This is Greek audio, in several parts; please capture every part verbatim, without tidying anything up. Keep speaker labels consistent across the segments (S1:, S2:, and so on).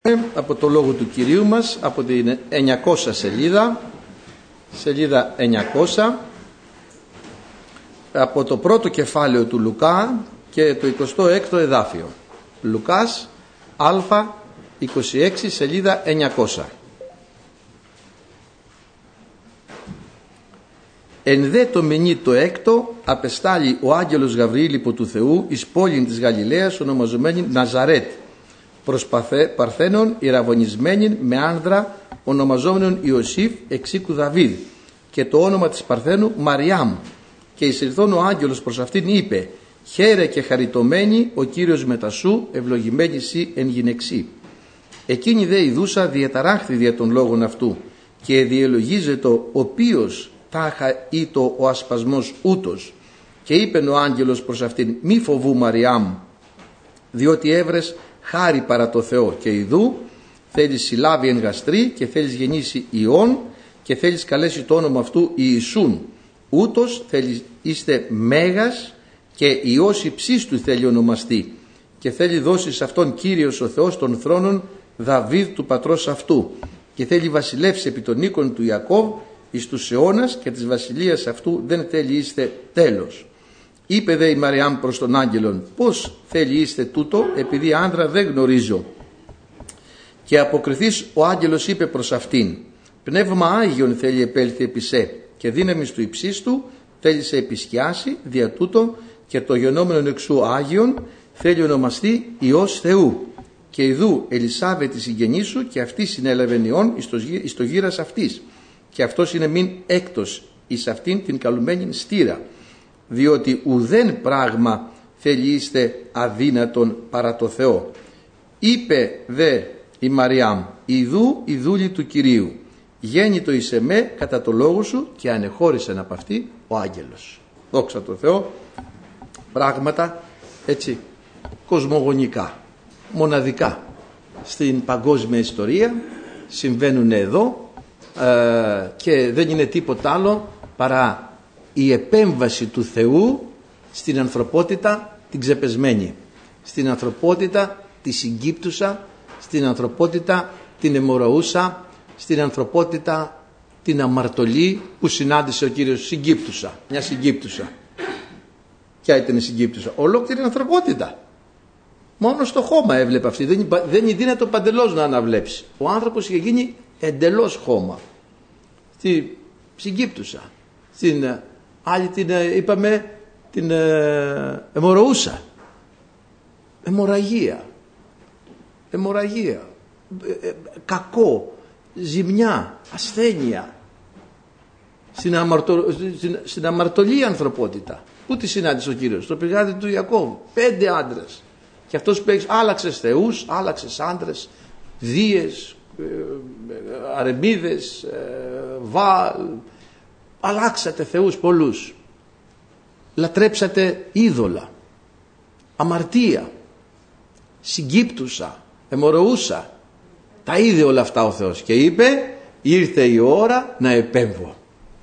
S1: Από το λόγο του Κυρίου μας, από την εννιακόσια σελίδα, σελίδα εννιακόσια, από το πρώτο κεφάλαιο του Λουκά και το εικοστό έκτο εδάφιο. Λουκάς Α είκοσι έξι, σελίδα εννιακόσια. Εν δε το μηνύ το έκτο απεστάλλει ο άγγελος Γαβριήλ υπό του Θεού εις πόλην της Γαλιλαίας ονομαζομένη Ναζαρέτ, προς Παρθένων ιραβωνισμένην με άνδρα ονομαζόμενον Ιωσήφ εξοίκου Δαβίδ, και το όνομα της Παρθένου Μαριάμ. Και εισηρθών ο άγγελος προς αυτήν είπε: χαίρε και χαριτωμένη ο Κύριος μετασού, ευλογημένη σύ εν γυναιξή. Εκείνη δε ειδούσα διαταράχθη δια των λόγων αυτού, και διελογίζεται ο ποιος τάχα ήτο ο ασπασμός ούτως. Και είπεν ο άγγελος προς αυτήν: μη φοβού Μαριάμ, διότι έβρες χάρη παρά το Θεό, και ιδού θέλεις συλλάβει εν γαστρή και θέλεις γεννήσει Υιόν και θέλεις καλέσει το όνομα αυτού Ιησούν. Ούτως θέλεις είστε μέγας και Υιός υψίστου θέλει ονομαστεί, και θέλει δώσει σε αυτόν Κύριος ο Θεός των θρόνων Δαβίδ του πατρός αυτού, και θέλει βασιλεύσει επί των οίκων του Ιακώβ εις τους αιώνας, και της βασιλείας αυτού δεν θέλει είστε τέλος. Είπε δε η Μαριάμ προς τον άγγελον: πώς θέλει είστε τούτο, επειδή άντρα δεν γνωρίζω. Και αποκριθείς ο άγγελος είπε προς αυτήν: πνεύμα Άγιον θέλει επέλθει επί σε, και δύναμις του υψίστου θέλει σε επισκιάσει, δια τούτο και το γενόμενον εξού Άγιον θέλει ονομαστεί Υιός Θεού. Και ιδού Ελισάβετ η συγγενή σου, και αυτή συνέλαβε Υιόν εις το γύρας αυτής, και αυτός είναι μην έκτος εις αυτήν την καλουμένη στήρα, διότι ουδέν πράγμα θέλει είστε αδύνατον παρά το Θεό. Είπε δε η Μαριάμ: ιδού η δούλη του Κυρίου, γέννητο εις εμέ κατά το λόγο σου, και ανεχώρησεν από αυτή ο άγγελος. Δόξα τω Θεώ. Πράγματα έτσι κοσμογονικά, μοναδικά στην παγκόσμια ιστορία συμβαίνουν εδώ, ε, και δεν είναι τίποτα άλλο παρά η επέμβαση του Θεού στην ανθρωπότητα την ξεπεσμένη, στην ανθρωπότητα τη συγκύπτουσα, στην ανθρωπότητα την αιμορροούσα, στην ανθρωπότητα την αμαρτωλή που συνάντησε ο Κύριος. Συγκύπτουσα, μια συγκύπτουσα. Ποια ήταν η συγκύπτουσα? Ολόκληρη ανθρωπότητα. Μόνο στο χώμα έβλεπε αυτή, δεν, δεν είναι δύνατο παντελώς να αναβλέψει. Ο άνθρωπος είχε γίνει εντελώς χώμα. Στη συγκύπτουσα, στην άλλη την είπαμε την ε, αιμορροούσα. Αιμορραγία. Αιμορραγία. Ε, ε, κακό. Ζημιά. Ασθένεια. Στην, αμαρτω, στην, στην αμαρτωλή ανθρωπότητα. Πού τη συνάντησε ο Κύριος? Στο πηγάδι του Ιακώβ. Πέντε άντρες. Και αυτός που έχει άλλαξες θεούς, άλλαξες άντρες, δίες, ε, αρεμίδες, ε, βάλ. Αλλάξατε θεούς πολλούς, λατρέψατε είδωλα, αμαρτία, συγκύπτουσα, αιμορροούσα. Τα είδε όλα αυτά ο Θεός και είπε: ήρθε η ώρα να επέμβω.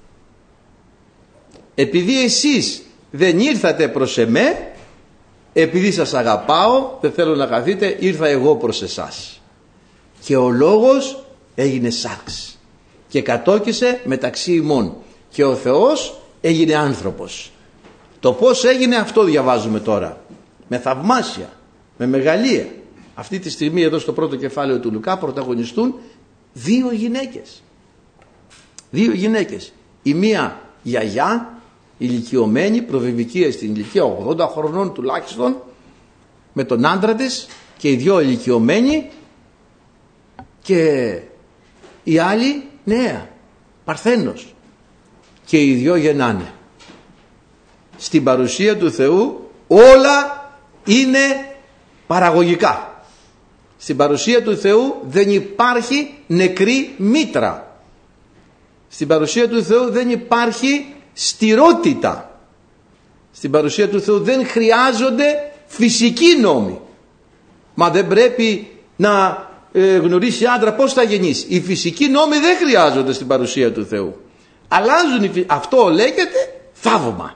S1: Επειδή εσείς δεν ήρθατε προς εμέ, επειδή σας αγαπάω, δεν θέλω να χαθείτε, ήρθα εγώ προς εσάς. Και ο λόγος έγινε σάρξ και κατόκισε μεταξύ ημών, και ο Θεός έγινε άνθρωπος. Το πώς έγινε αυτό διαβάζουμε τώρα, με θαυμάσια, με μεγαλεία. Αυτή τη στιγμή εδώ στο πρώτο κεφάλαιο του Λουκά πρωταγωνιστούν δύο γυναίκες. Δύο γυναίκες. Η μία γιαγιά, ηλικιωμένη, προβιβικία στην ηλικία ογδόντα χρονών τουλάχιστον, με τον άντρα της, και οι δυο ηλικιωμένοι, και η άλλη νέα, παρθένος. Και οι δυο γεννάνε. Στην παρουσία του Θεού όλα είναι παραγωγικά. Στην παρουσία του Θεού δεν υπάρχει νεκρή μήτρα. Στην παρουσία του Θεού δεν υπάρχει στηρότητα. Στην παρουσία του Θεού δεν χρειάζονται φυσικοί νόμοι. Μα δεν πρέπει να ε, γνωρίσει άντρα πώς θα γεννήσει. Οι φυσικοί νόμοι δεν χρειάζονται στην παρουσία του Θεού. Αλλάζουν, αυτό λέγεται θαύμα.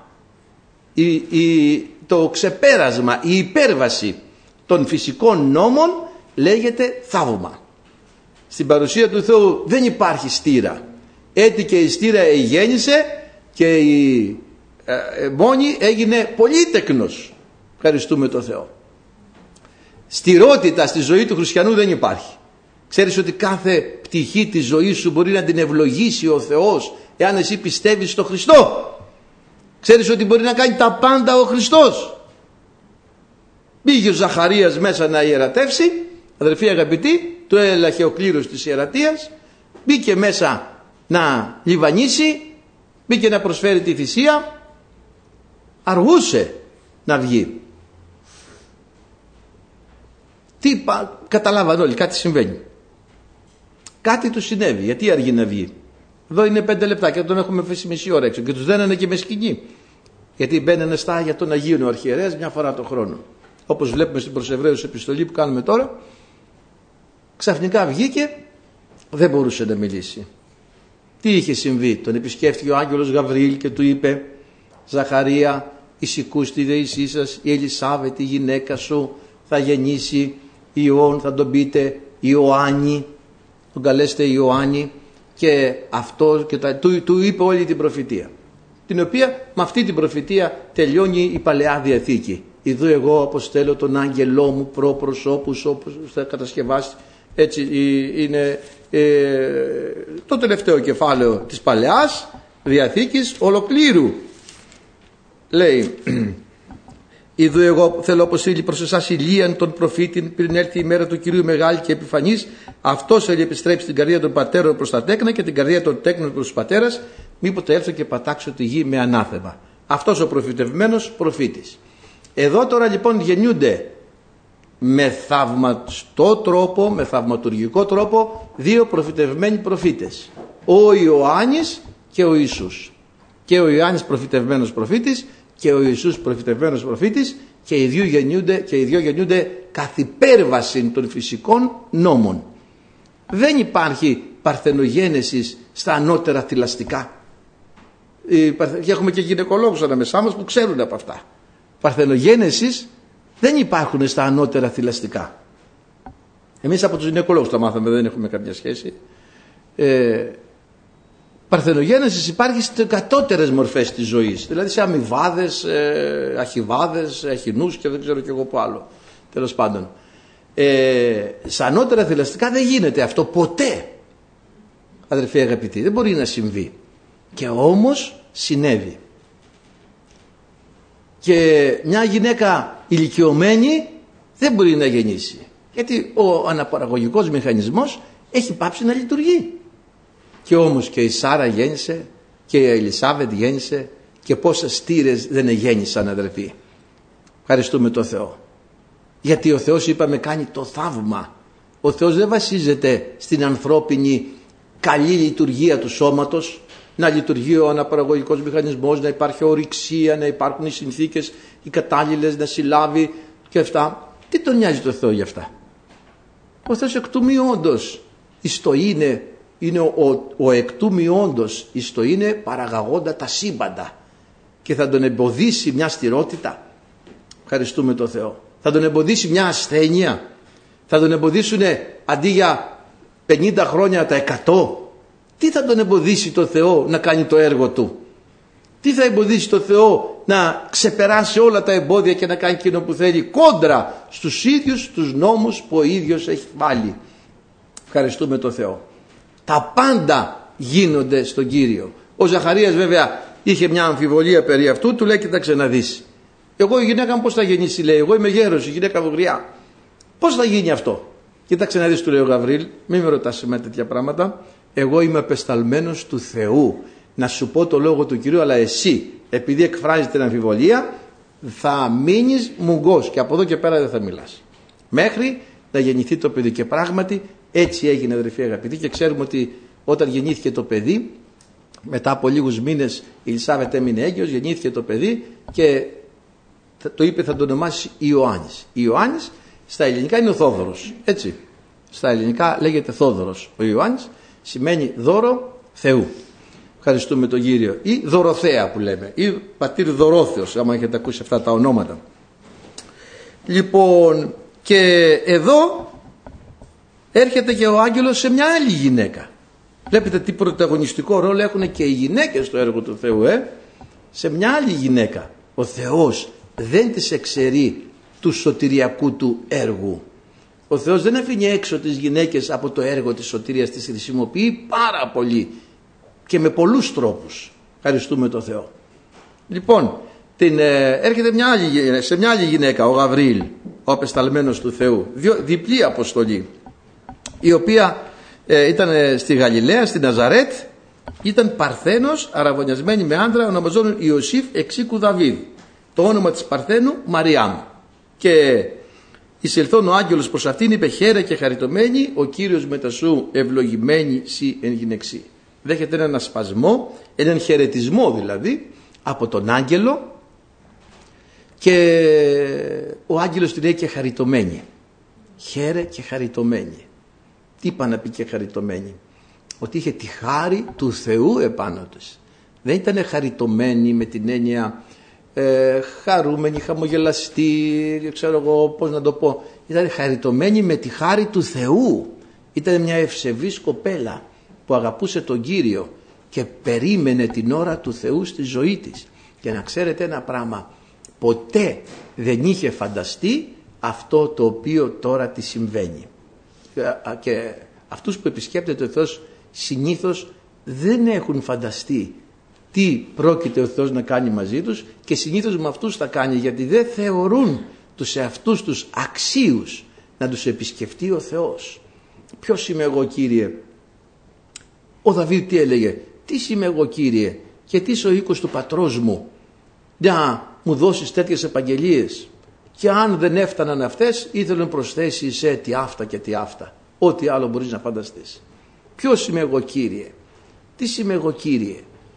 S1: Η, η, το ξεπέρασμα, η υπέρβαση των φυσικών νόμων λέγεται θαύμα. Στην παρουσία του Θεού δεν υπάρχει στήρα. Έτσι και η στήρα γέννησε και η ε, μόνη έγινε πολύτεκνος. Ευχαριστούμε τον Θεό. Στηρότητα στη ζωή του χριστιανού δεν υπάρχει. Ξέρεις ότι κάθε πτυχή της ζωής σου μπορεί να την ευλογήσει ο Θεός εάν εσύ πιστεύεις στο Χριστό. Ξέρεις ότι μπορεί να κάνει τα πάντα ο Χριστός. Πήγε ο Ζαχαρίας μέσα να ιερατεύσει, αδερφοί αγαπητοί, του έλαχε ο κλήρος της ιερατείας, μπήκε μέσα να λιβανίσει, μπήκε να προσφέρει τη θυσία, αργούσε να βγει. Τι πα... Καταλάβαν όλοι, κάτι συμβαίνει. Κάτι του συνέβη, γιατί αργεί να βγει. Εδώ είναι πέντε λεπτά και τον έχουμε αφήσει μισή ώρα έξω και τους δένανε και με σκηνή. Γιατί μπαίνανε στα Άγια των Αγίων ο αρχιερέας μια φορά το χρόνο. Όπως βλέπουμε στην προς Εβραίους επιστολή που κάνουμε τώρα, ξαφνικά βγήκε, δεν μπορούσε να μιλήσει. Τι είχε συμβεί? Τον επισκέφθηκε ο άγγελος Γαβριήλ και του είπε: Ζαχαρία, εισηκούς τη δεήσή σας, η Ελισάβετ, η γυναίκα σου, θα γεννήσει Υιόν, θα τον πείτε Ιωάννη, τον καλέστε Ιωάννη, και αυτό και τα, του, του είπε όλη την προφητεία, την οποία με αυτή την προφητεία τελειώνει η Παλαιά Διαθήκη. Ιδού εγώ αποστέλω τον άγγελό μου προ προσώπους όπως θα κατασκευάσει. Έτσι είναι ε, το τελευταίο κεφάλαιο της Παλαιάς Διαθήκης ολοκλήρου. Λέει: Ιδού εγώ θέλω αποστείλει προς εσάς Ηλίαν τον προφήτη πριν έρθει η μέρα του Κυρίου μεγάλη και επιφανής. Αυτός θα επιστρέψει την καρδία των πατέρων προς τα τέκνα και την καρδία των τέκνων προς τους πατέρας, μήποτε έρθω και πατάξω τη γη με ανάθεμα. Αυτός ο προφητευμένος προφήτης. Εδώ τώρα λοιπόν γεννιούνται με θαυματικό τρόπο, με θαυματουργικό τρόπο, δύο προφητευμένοι προφήτες. Ο Ιωάννης και ο Ιησούς. Και ο Ιωάννης προφητευμένος προφήτης και ο Ιησούς προφητευμένος προφήτης, και οι δύο γεννιούνται, και οι δύο γεννιούνται καθ' υπέρβαση των φυσικών νόμων. Δεν υπάρχει παρθενογένεση στα ανώτερα θηλαστικά. Και έχουμε και γυναικολόγους ανάμεσά μας που ξέρουν από αυτά. Παρθενογένεσης δεν υπάρχουν στα ανώτερα θηλαστικά. Εμείς από τους γυναικολόγους τα μάθαμε, δεν έχουμε καμιά σχέση. Ε, παρθενογένεσης υπάρχει στις κατώτερες μορφές της ζωής, δηλαδή σε αμοιβάδες, ε, αχιβάδες, αχινούς και δεν ξέρω και εγώ που άλλο. Τέλος πάντων. Ε, στα ανώτερα θηλαστικά δεν γίνεται αυτό ποτέ, αδερφοί αγαπητοί, δεν μπορεί να συμβεί. Και όμως συνέβη. Και μια γυναίκα ηλικιωμένη δεν μπορεί να γεννήσει, γιατί ο αναπαραγωγικός μηχανισμός έχει πάψει να λειτουργεί. Και όμως και η Σάρα γέννησε και η Ελισάβετ γέννησε, και πόσες στήρες δεν γέννησαν, αδερφοί. Ευχαριστούμε τον Θεό. Γιατί ο Θεός, είπαμε, κάνει το θαύμα. Ο Θεός δεν βασίζεται στην ανθρώπινη καλή λειτουργία του σώματος, να λειτουργεί ο αναπαραγωγικός μηχανισμός, να υπάρχει ορυξία, να υπάρχουν οι συνθήκες οι κατάλληλες, να συλλάβει και αυτά. Τι τον νοιάζει το Θεό για αυτά? Ο Θεός εκ του μειόντος εις το είναι, είναι ο, ο, ο εκ του μειόντος εις το είναι παραγαγόντα τα σύμπαντα, και θα τον εμποδίσει μια στηρότητα? Ευχαριστούμε τον Θεό. Θα τον εμποδίσει μια ασθένεια? Θα τον εμποδίσουν αντί για πενήντα χρόνια τα εκατό? Τι θα τον εμποδίσει το Θεό να κάνει το έργο του? Τι θα εμποδίσει το Θεό να ξεπεράσει όλα τα εμπόδια και να κάνει εκείνο που θέλει, κόντρα στους ίδιους τους νόμους που ο ίδιος έχει βάλει? Ευχαριστούμε το Θεό. Τα πάντα γίνονται στον Κύριο. Ο Ζαχαρίας βέβαια είχε μια αμφιβολία περί αυτού, του λέει: κοίταξε να δεις, εγώ η γυναίκα μου πώς θα γεννήσει? Λέει: εγώ είμαι γέρος, η γυναίκα βογριά, πώς θα γίνει αυτό? Κοίταξε να δεις, του λέει ο Γαβρίλ, μην με ρωτάς με τέτοια πράγματα. Εγώ είμαι απεσταλμένος του Θεού να σου πω το λόγο του Κυρίου, αλλά εσύ, επειδή εκφράζεις την αμφιβολία, θα μείνεις μουγκός και από εδώ και πέρα δεν θα μιλάς μέχρι να γεννηθεί το παιδί. Και πράγματι έτσι έγινε, αδερφοί αγαπητοί, και ξέρουμε ότι όταν γεννήθηκε το παιδί, μετά από λίγους μήνες η Ελισάβετ έμεινε έγκυος, γεννήθηκε το παιδί και το είπε θα το ονομάσει Ιωάννης. Ιωάννης στα ελληνικά είναι ο Θόδωρος, έτσι. Στα ελληνικά λέγεται Θόδωρος. Ο Ιωάννης σημαίνει δώρο Θεού. Ευχαριστούμε τον Κύριο. Ή Δωροθέα που λέμε, ή πατήρ Δωρόθεος, άμα έχετε ακούσει αυτά τα ονόματα. Λοιπόν, και εδώ έρχεται και ο άγγελος σε μια άλλη γυναίκα. Βλέπετε τι πρωταγωνιστικό ρόλο έχουν και οι γυναίκες στο έργο του Θεού, ε? Σε μια άλλη γυναίκα. Ο Θεός δεν τις εξαιρεί του σωτηριακού του έργου. Ο Θεός δεν αφήνει έξω τις γυναίκες από το έργο της σωτηρίας, τις χρησιμοποιεί πάρα πολύ και με πολλούς τρόπους. Ευχαριστούμε τον Θεό. Λοιπόν, την, ε, έρχεται μια άλλη, σε μια άλλη γυναίκα ο Γαβριήλ, ο απεσταλμένος του Θεού, δυο, διπλή αποστολή, η οποία ε, ήταν στη Γαλιλαία, στη Ναζαρέτ, ήταν Παρθένος, αραβωνιασμένη με άντρα, ονομαζόταν Ιωσήφ εξήκου Δαβίδ. Το όνομα της Παρθένου Μαριάμ. Και εισελθόν ο άγγελος προς αυτήν, είπε: χαίρε και χαριτωμένη, ο Κύριος μετά σου ευλογημένη σοι εν γυναιξή. Δέχεται έναν ασπασμό, έναν χαιρετισμό δηλαδή από τον άγγελο, και ο άγγελος την λέει και χαριτωμένη. Χαίρε και χαριτωμένη. Τι είπα να πει και χαριτωμένη? Ότι είχε τη χάρη του Θεού επάνω της. Δεν ήταν χαριτωμένη με την έννοια ε, χαρούμενη, χαμογελαστή, ξέρω εγώ πώς να το πω. Ήταν χαριτωμένη με τη χάρη του Θεού. Ήταν μια ευσεβής κοπέλα που αγαπούσε τον Κύριο και περίμενε την ώρα του Θεού στη ζωή της. Και να ξέρετε ένα πράγμα, ποτέ δεν είχε φανταστεί αυτό το οποίο τώρα τη συμβαίνει. Και αυτούς που επισκέπτεται ο Θεός συνήθως δεν έχουν φανταστεί τι πρόκειται ο Θεός να κάνει μαζί τους, και συνήθως με αυτούς θα κάνει, γιατί δεν θεωρούν τους εαυτούς τους αξίους να τους επισκεφτεί ο Θεός. Ποιος είμαι εγώ, Κύριε? Ο Δαβίδ τι έλεγε? Τι είμαι εγώ, Κύριε, και τι είσαι ο οίκος του πατρός μου, να μου δώσεις τέτοιες επαγγελίες? Και αν δεν έφταναν αυτές, ήθελε να προσθέσει σε τι αυτά και τι αυτά. Ό,τι άλλο μπορείς να φανταστείς. Ποιος είμαι εγώ, Κύριε? Τι είμαι εγώ, Κύριε?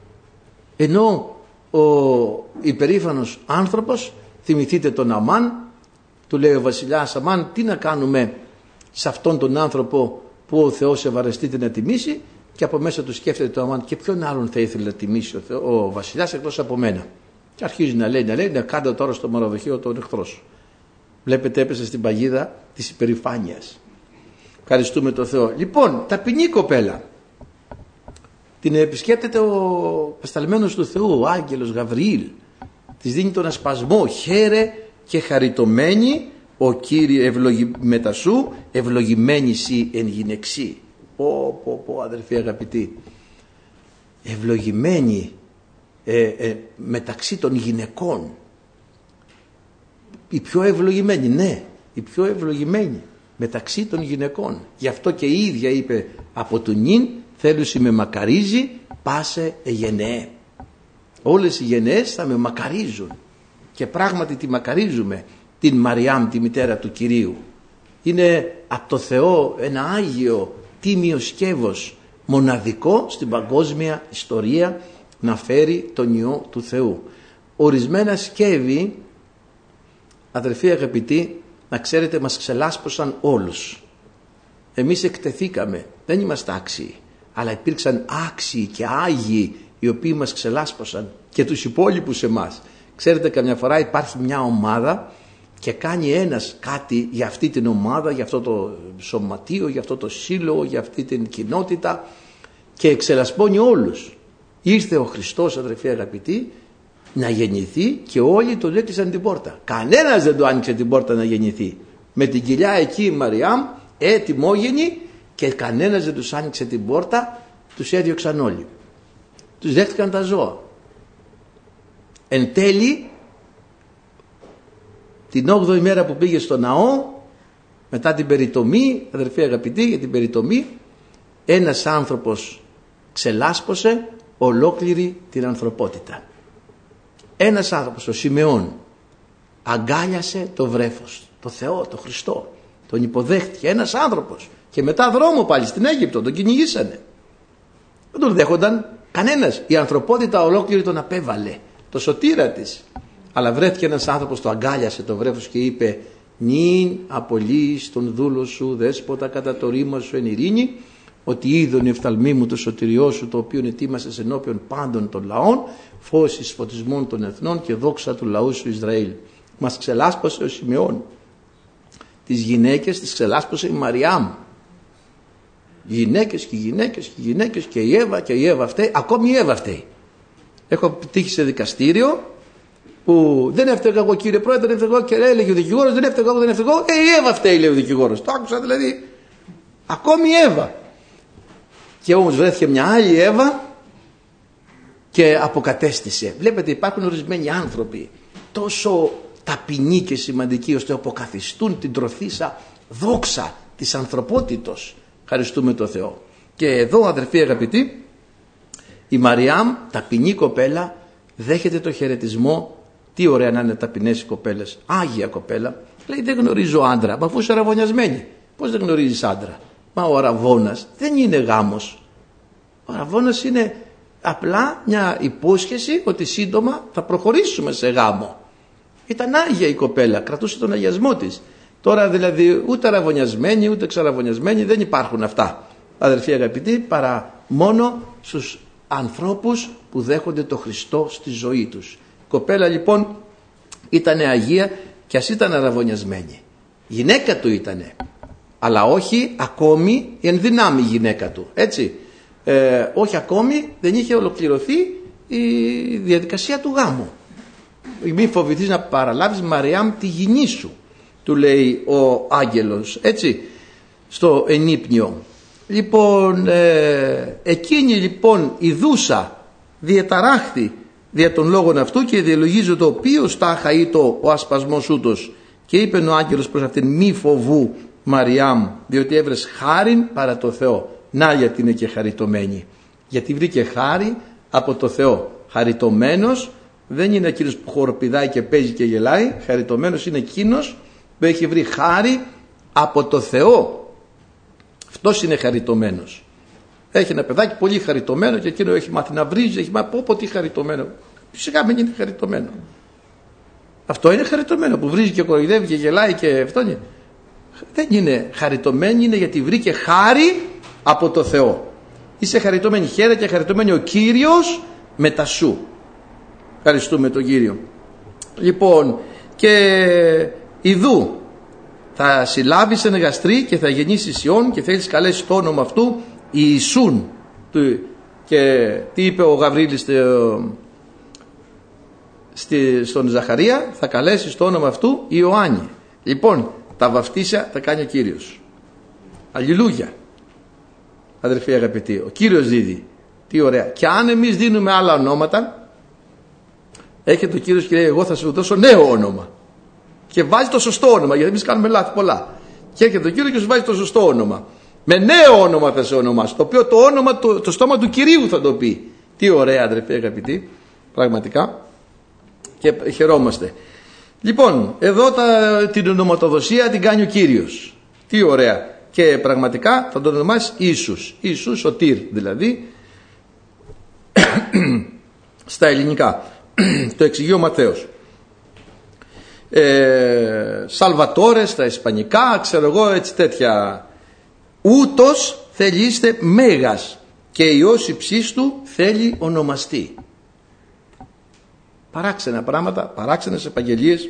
S1: Ενώ ο υπερήφανος άνθρωπος, θυμηθείτε τον Αμάν, του λέει ο βασιλιάς: Αμάν, τι να κάνουμε σε αυτόν τον άνθρωπο που ο Θεός ευαρεστείται να τιμήσει? Και από μέσα του σκέφτεται το Αμάν: και ποιον άλλον θα ήθελε να τιμήσει ο, Θεό, ο βασιλιάς εκτός από μένα? Και αρχίζει να λέει, να λέει, να κάντε τώρα στο μαροδοχείο τον εχθρό σου. Βλέπετε, έπεσε στην παγίδα της υπερηφάνειας. Ευχαριστούμε τον Θεό. Λοιπόν, ταπεινή κοπέλα. Την επισκέπτεται ο πεσταλμένος του Θεού, ο άγγελος Γαβριήλ. Της δίνει τον ασπασμό: χαίρε και χαριτωμένη, ο Κύριε ευλογη... μετά σου ευλογημένη σοι εν γυναιξή. Πω πω πω, αδερφοί αγαπητοί, ευλογημένη ε, ε, μεταξύ των γυναικών. Η πιο ευλογημένη, ναι, η πιο ευλογημένη μεταξύ των γυναικών. Γι' αυτό και η ίδια είπε: από του νυν θέλουσι με μακαρίζει πάσε γενναίε. Όλες οι γενναίες θα με μακαρίζουν. Και πράγματι τη μακαρίζουμε την Μαριάμ, τη μητέρα του Κυρίου. Είναι από το Θεό ένα άγιο τίμιο σκεύος, μοναδικό στην παγκόσμια ιστορία να φέρει τον Υιό του Θεού. Ορισμένα σκεύη, αδερφοί αγαπητοί, να ξέρετε, μας ξελάσπωσαν όλους. Εμείς εκτεθήκαμε, δεν είμαστε άξιοι, αλλά υπήρξαν άξιοι και άγιοι οι οποίοι μας ξελάσπωσαν και τους υπόλοιπους εμάς. Ξέρετε, καμιά φορά υπάρχει μια ομάδα και κάνει ένας κάτι για αυτή την ομάδα, για αυτό το σωματείο, για αυτό το σύλλογο, για αυτή την κοινότητα, και εξελασπώνει όλους. Ήρθε ο Χριστός, αδερφοί αγαπητοί, να γεννηθεί και όλοι τον έκλεισαν την πόρτα. Κανένας δεν του άνοιξε την πόρτα να γεννηθεί. Με την κοιλιά εκεί η Μαριάμ, έτοιμόγενη, και κανένας δεν τους άνοιξε την πόρτα, τους έδιωξαν όλοι. Τους δέχτηκαν τα ζώα. Εν τέλει, την όγδοη μέρα που πήγε στο ναό, μετά την περιτομή, αδερφοί αγαπητοί, για την περιτομή, ένας άνθρωπος ξελάσπωσε ολόκληρη την ανθρωπότητα. Ένας άνθρωπος, ο Σιμεών, αγκάλιασε το βρέφος, το Θεό, το Χριστό, τον υποδέχτηκε. Ένας άνθρωπος, και μετά δρόμο πάλι στην Αίγυπτο, τον κυνηγήσανε. Δεν τον δέχονταν κανένας. Η ανθρωπότητα ολόκληρη τον απέβαλε, το σωτήρα της. Αλλά βρέθηκε ένας άνθρωπος, το αγκάλιασε το βρέφος και είπε: νυν απολύεις τον δούλο σου δέσποτα κατά το ρήμα σου εν ειρήνη, ότι είδον η εφθαλμή μου το σωτηριό σου, το οποίο ετοίμασες ενώπιον πάντων των λαών, φώσεις φωτισμών των εθνών και δόξα του λαού σου Ισραήλ. Μας ξελάσπωσε ο Σιμεών. Τις γυναίκες τις ξελάσπωσε η Μαριάμ. Γυναίκες και γυναίκες και γυναίκες και η Εύα και η Εύα φταίει. Ακόμη η Εύα φταίει. Έχω τύχει σε δικαστήριο που δεν έφταιγα εγώ, κύριε Πρόεδρε, δεν έφταιγα εγώ, και έλεγε ο δικηγόρος, δεν έφταιγα εγώ, δεν έφταιγα εγώ. Ε, η Εύα φταίει, λέει ο δικηγόρος. Το άκουσα δηλαδή. Ακόμη η Εύα. Και όμως βρέθηκε μια άλλη Εύα και αποκατέστησε. Βλέπετε, υπάρχουν ορισμένοι άνθρωποι τόσο ταπεινοί και σημαντικοί ώστε αποκαθιστούν την τροφίσα δόξα της ανθρωπότητος. Ευχαριστούμε τον Θεό. Και εδώ, αδερφοί αγαπητοί, η Μαριάμ, ταπεινή κοπέλα, δέχεται το χαιρετισμό. Τι ωραία να είναι ταπεινές οι κοπέλες. Άγια κοπέλα. Λέει, δεν γνωρίζω άντρα. Μα αφού είσαι αραβωνιασμένη, πώς δεν γνωρίζεις άντρα? Μα ο αραβώνας δεν είναι γάμος. Ο αραβώνας είναι απλά μια υπόσχεση ότι σύντομα θα προχωρήσουμε σε γάμο. Ήταν άγια η κοπέλα, κρατούσε τον αγιασμό της. Τώρα δηλαδή ούτε αραβωνιασμένοι ούτε ξαραβωνιασμένοι δεν υπάρχουν αυτά, αδερφοί αγαπητοί, παρά μόνο στους ανθρώπους που δέχονται το Χριστό στη ζωή τους. Η κοπέλα λοιπόν ήταν αγία και ας ήταν αραβωνιασμένη. Γυναίκα του ήτανε, αλλά όχι ακόμη η ενδυνάμει γυναίκα του, έτσι. Ε, όχι ακόμη, δεν είχε ολοκληρωθεί η διαδικασία του γάμου. Μη φοβηθείς να παραλάβεις, Μαριάμ, τη γυνή σου, του λέει ο άγγελος, έτσι, στο ενύπνιο. Λοιπόν, ε, εκείνη λοιπόν η δούσα διεταράχθη δια των λόγων αυτού και διαλογίζω το οποίο στάχα ήτο ο ασπασμός ούτος. Και είπε ο άγγελος προς αυτήν, μη φοβού Μαριάμ, διότι έβρες χάριν παρά το Θεό. Να γιατί είναι και χαριτωμένη. Γιατί βρήκε χάρη από το Θεό. Χαριτωμένος δεν είναι εκείνος που χοροπηδάει και παίζει και γελάει. Χαριτωμένος είναι εκείνος που έχει βρει χάρη από το Θεό. Αυτός είναι χαριτωμένος. Έχει ένα παιδάκι πολύ χαριτωμένο και εκείνο έχει μάθει να βρίζει, έχει μάθει πω πω τι χαριτωμένο. Φυσικά μην είναι χαριτωμένο. Αυτό είναι χαριτωμένο που βρίζει και κοροϊδεύει και γελάει και αυτό είναι. Δεν είναι χαριτωμένη, είναι γιατί βρήκε χάρη από το Θεό. Είσαι χαριτωμένη, χαίρε και χαριτωμένη ο Κύριος μετά σου. Ευχαριστούμε τον Κύριο. Λοιπόν, και ιδού θα συλλάβεις ένα γαστρί και θα γεννήσεις Υιόν και θέλεις καλέσεις το όνομα αυτού Ιησούν. Και τι είπε ο Γαβρίλης στον Ζαχαρία? Θα καλέσεις το όνομα αυτού Ιωάννη. Λοιπόν, τα βαφτίσια θα κάνει ο Κύριος. Αλληλούια, αδερφοί αγαπητοί, ο Κύριος δίδει. Τι ωραία. Και αν εμείς δίνουμε άλλα ονόματα, έρχεται ο Κύριος και λέει, εγώ θα σου δώσω νέο όνομα. Και βάζει το σωστό όνομα, γιατί εμείς κάνουμε λάθη πολλά. Και έρχεται ο Κύριος και σου βάζει το σωστό όνομα. Με νέο όνομα θα σε ονομάσει, το οποίο το όνομα, το, το στόμα του Κυρίου θα το πει. Τι ωραία, αδερφοί αγαπητοί, πραγματικά. Και χαιρόμαστε. Λοιπόν, εδώ τα, την ονοματοδοσία την κάνει ο Κύριος. Τι ωραία. Και πραγματικά θα τον ονομάσει Ιησούς. Ιησούς Σωτήρ δηλαδή. Στα ελληνικά. Το εξηγεί ο Ματθαίος. Ε, Σαλβατόρε στα ισπανικά, ξέρω εγώ, έτσι τέτοια. Ούτως θέλει είστε μέγας και Υιός υψίστου θέλει ονομαστεί. Παράξενα πράγματα, παράξενες επαγγελίες.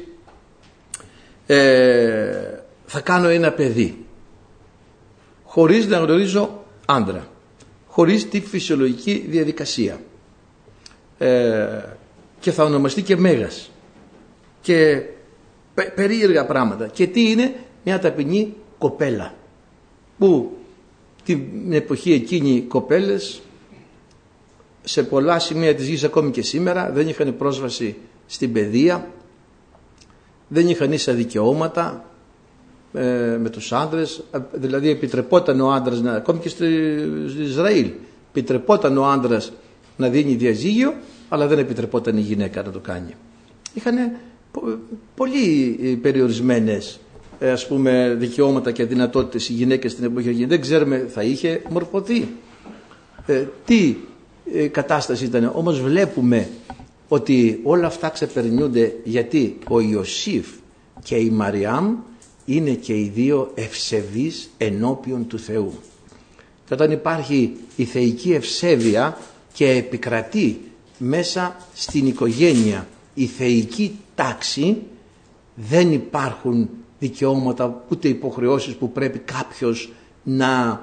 S1: Ε, θα κάνω ένα παιδί χωρίς να γνωρίζω άντρα, χωρίς τη φυσιολογική διαδικασία, ε, και θα ονομαστεί και μέγας και πε, περίεργα πράγματα. Και τι είναι? Μια ταπεινή κοπέλα που την εποχή εκείνη οι κοπέλες σε πολλά σημεία της γης, ακόμη και σήμερα, δεν είχαν πρόσβαση στην παιδεία, δεν είχαν ίσα δικαιώματα ε, με τους άντρες. Δηλαδή επιτρεπόταν ο άντρας να, ακόμη και στο Ισραήλ, επιτρεπόταν ο άντρας να δίνει διαζύγιο, αλλά δεν επιτρεπόταν η γυναίκα να το κάνει. Είχαν πο, πολύ περιορισμένες ε, ας πούμε δικαιώματα και δυνατότητες οι γυναίκες στην εποχή. Δεν ξέρουμε, θα είχε μορφωθεί ε, τι ε, κατάσταση ήταν. Όμως βλέπουμε ότι όλα αυτά ξεπερνιούνται, γιατί ο Ιωσήφ και η Μαριάμ είναι και οι δύο ευσεβείς ενώπιον του Θεού. Και όταν υπάρχει η θεϊκή ευσέβεια και επικρατεί μέσα στην οικογένεια η θεϊκή τάξη, δεν υπάρχουν δικαιώματα ούτε υποχρεώσεις που πρέπει κάποιος να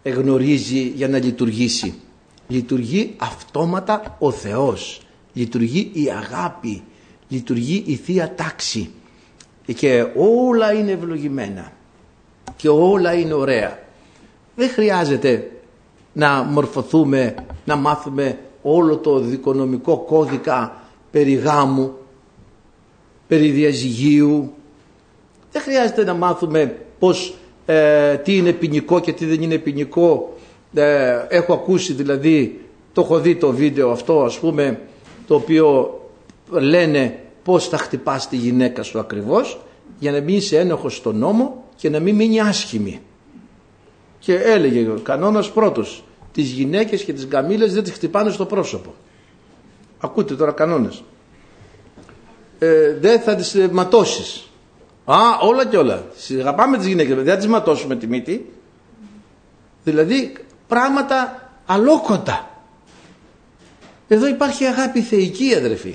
S1: γνωρίζει για να λειτουργήσει. Λειτουργεί αυτόματα ο Θεός, λειτουργεί η αγάπη, λειτουργεί η Θεία Τάξη και όλα είναι ευλογημένα και όλα είναι ωραία. Δεν χρειάζεται να μορφωθούμε, να μάθουμε όλο το δικονομικό κώδικα περί γάμου, περί διαζυγίου. Δεν χρειάζεται να μάθουμε πώς, ε, τι είναι ποινικό και τι δεν είναι ποινικό. Ε, έχω ακούσει δηλαδή, το έχω δει το βίντεο αυτό ας πούμε, το οποίο λένε πώς θα χτυπάς τη γυναίκα σου ακριβώς για να μην είσαι ένοχος στον νόμο και να μην μείνει άσχημη. Και έλεγε ο κανόνας πρώτος, τις γυναίκες και τις γκαμίλες δεν τις χτυπάνε στο πρόσωπο. Ακούτε τώρα κανόνες. Ε, δεν θα τις ματώσεις. Α, όλα και όλα. Αγαπάμε τις γυναίκες, δεν θα τις ματώσουμε τη μύτη. Δηλαδή πράγματα αλόκοτα. Εδώ υπάρχει αγάπη θεϊκή, αδερφοί.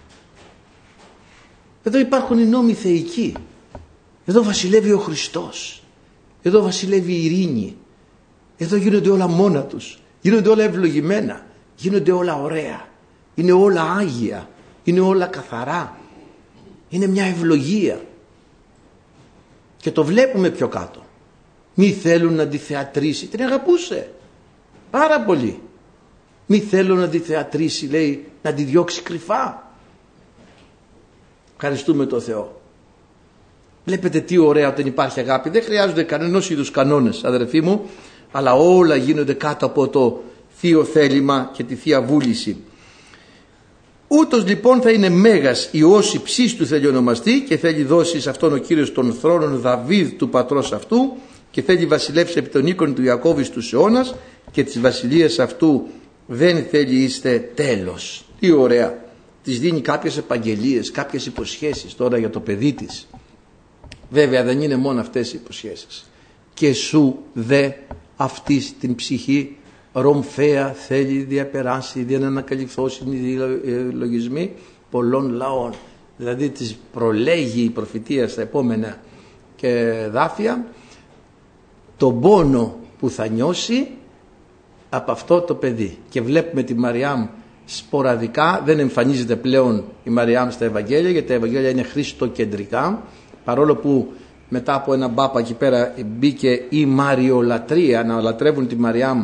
S1: Εδώ υπάρχουν οι νόμοι θεϊκοί. Εδώ βασιλεύει ο Χριστός. Εδώ βασιλεύει η ειρήνη. Εδώ γίνονται όλα μόνα τους. Γίνονται όλα ευλογημένα. Γίνονται όλα ωραία. Είναι όλα άγια. Είναι όλα καθαρά. Είναι μια ευλογία. Και το βλέπουμε πιο κάτω. Μη θέλουν να τη θεατρήσει. Την αγαπούσε πάρα πολύ. Μη θέλουν να τη θεατρήσει, λέει, να τη διώξει κρυφά. Ευχαριστούμε τον Θεό. Βλέπετε τι ωραία όταν υπάρχει αγάπη. Δεν χρειάζονται κανένας είδους κανόνες, αδερφοί μου, αλλά όλα γίνονται κάτω από το θείο θέλημα και τη θεία βούληση. Ούτως λοιπόν θα είναι μέγας Υιός υψίστου θέλει ονομαστεί και θέλει δώσει σε αυτόν ο Κύριος των θρόνων Δαβίδ του πατρός αυτού και θέλει βασιλεύσει επί των οίκων του Ιακώβ τους αιώνας και της βασιλείας αυτού δεν θέλει είστε τέλος. Τι ωραία. Της δίνει κάποιες επαγγελίες, κάποιες υποσχέσεις τώρα για το παιδί της. Βέβαια δεν είναι μόνο αυτές οι υποσχέσεις. Και σου δε αυτής την ψυχή ρομφαία θέλει διαπεράσει, δια να ανακαλυφθώσουν οι λογισμοί πολλών λαών. Δηλαδή της προλέγει η προφητεία στα επόμενα και δάφια τον πόνο που θα νιώσει από αυτό το παιδί. Και βλέπουμε τη Μαριάμ σποραδικά, δεν εμφανίζεται πλέον η Μαριάμ στα Ευαγγέλια, γιατί τα Ευαγγέλια είναι χριστοκεντρικά, παρόλο που μετά από ένα μπάπα εκεί πέρα μπήκε η Μαριολατρία, να λατρεύουν τη Μαριάμ